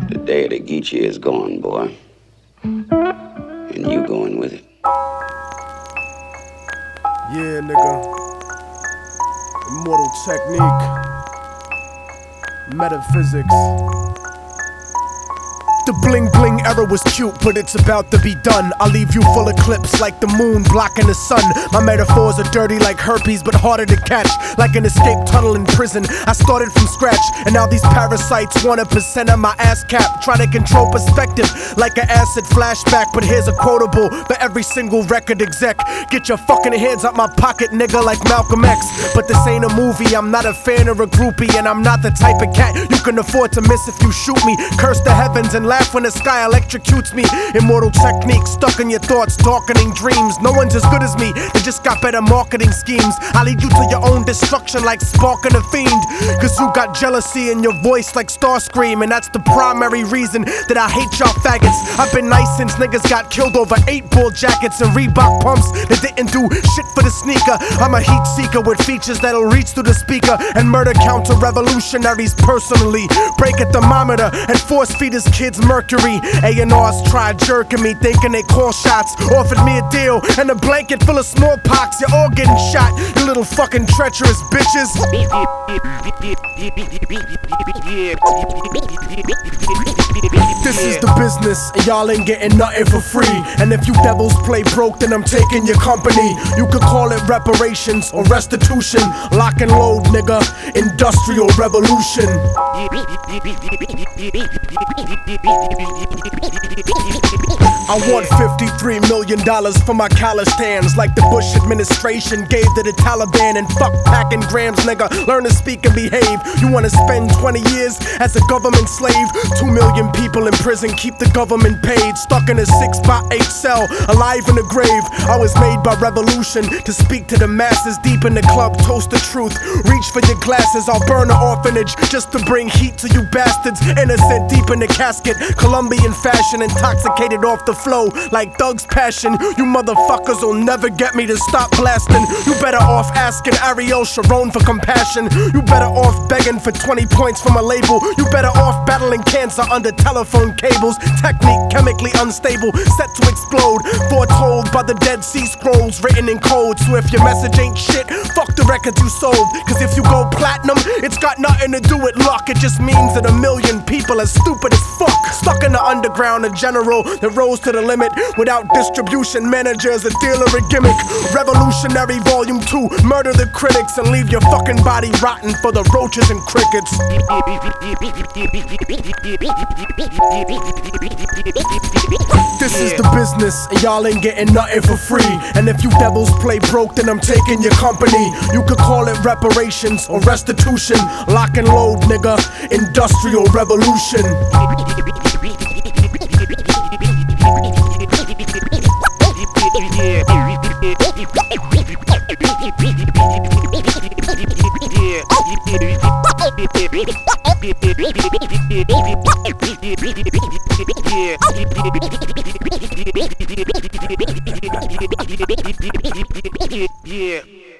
The day of the Geechee is gone, boy. And you going with it. Yeah, nigga. Immortal technique. Metaphysics. The bling bling era was cute, but it's about to be done. I'll leave you full of clips like the moon blocking the sun. My metaphors are dirty like herpes, but harder to catch. Like an escape tunnel in prison. I started from scratch, and now these parasites want 1% of my ass cap. Try to control perspective like an acid flashback. But here's a quotable for every single record exec. Get your fucking hands out my pocket, nigga, like Malcolm X. But this ain't a movie, I'm not a fan or a groupie. And I'm not the type of cat you can afford to miss if you shoot me. Curse the heavens and laugh when the sky electrocutes me. Immortal technique stuck in your thoughts, darkening dreams. No one's as good as me, they just got better marketing schemes. I lead you to your own destruction like Spark and a Fiend. Cause you got jealousy in your voice like Starscream. And that's the primary reason that I hate y'all faggots. I've been nice since niggas got killed over 8-ball jackets and Reebok pumps that didn't do shit for the sneaker. I'm a heat seeker with features that'll reach through the speaker and murder counter revolutionaries personally. Break a thermometer and force feed his kids mercury. A&Rs tried jerking me, thinking they call shots. Offered me a deal and a blanket full of smallpox. You're all getting shot, you little fucking treacherous bitches. This is the business, and y'all ain't getting nothing for free. And if you devils play broke, then I'm taking your company. You could call it reparations or restitution. Lock and load, nigga, industrial revolution. I want $53 million for my calloused hands, like the Bush administration gave to the Taliban. And fuck packing grams, nigga, learn to speak and behave. You wanna spend 20 years as a government slave? 2 million people in prison, keep the government paid. Stuck in a 6x8 cell, alive in the grave. I was made by revolution to speak to the masses. Deep in the club, toast the truth. Reach for your glasses, I'll burn an orphanage just to bring heat to you bastards. Innocent deep in the casket, Colombian fashion, intoxicated off the flow like Doug's passion. You motherfuckers will never get me to stop blasting. You better off asking Ariel Sharon for compassion. You better off begging for 20 points from a label. You better off battling cancer under telephone cables. Technique chemically unstable, set to explode. Foretold by the Dead Sea Scrolls, written in code. So if your message ain't shit, fuck the records you sold. Cause if you go platinum, it's got nothing to do with luck. It just means that 1 million people are stupid as fuck. Stuck in the underground, a general that rose to the limit. Without distribution managers, a dealer, a gimmick. Revolutionary Volume 2, murder the critics and leave your fucking body rotten for the roaches and crickets. This is the business, and y'all ain't getting nothing for free. And if you devils play broke, then I'm taking your company. You could call it reparations or restitution. Lock and load, nigga, industrial revolution. Yeah.